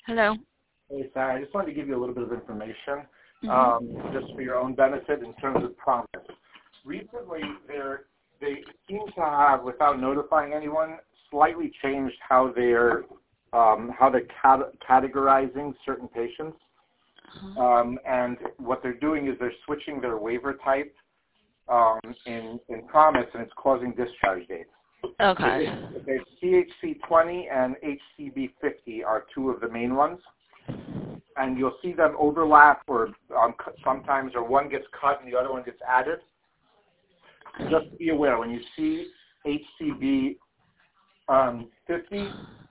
Hello. Hey, Sarah, I just wanted to give you a little bit of information, just for your own benefit in terms of Promise. Recently, they seem to have, without notifying anyone, slightly changed how they're categorizing certain patients. And what they're doing is they're switching their waiver type in Promise, and it's causing discharge dates. Okay. There's CHC20 and HCB50 are two of the main ones, and you'll see them overlap, or sometimes, or one gets cut and the other one gets added. Just be aware when you see HCB 50,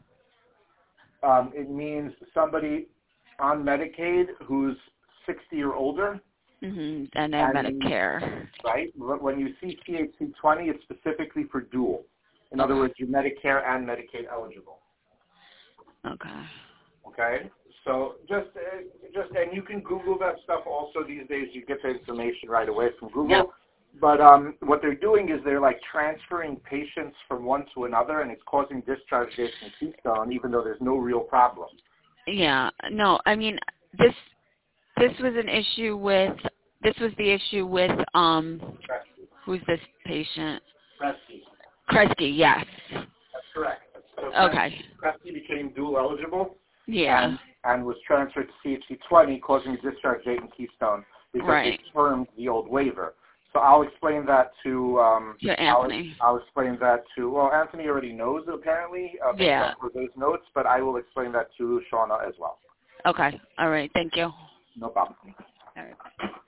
it means somebody on Medicaid who's 60 or older. And then Medicare. Right. When you see CHC20, it's specifically for dual. In other words, you're Medicare and Medicaid eligible. Okay. Okay. So just and you can Google that stuff also these days. You get the information right away from Google. Yep. But what they're doing is they're like transferring patients from one to another, and it's causing discharge dates in Keystone, even though there's no real problem. Yeah. No, I mean this was an issue with the issue with Kresge. who's this patient? Kresge. Yes. That's correct. So Okay. Kresge became dual eligible. Yeah. And was transferred to CHC20, causing a discharge date in Keystone because they termed the old waiver. So I'll explain that to Anthony. I'll explain that to, well, Anthony already knows apparently based on those notes, but I will explain that to Shauna as well. Okay. All right. Thank you. No problem. All right.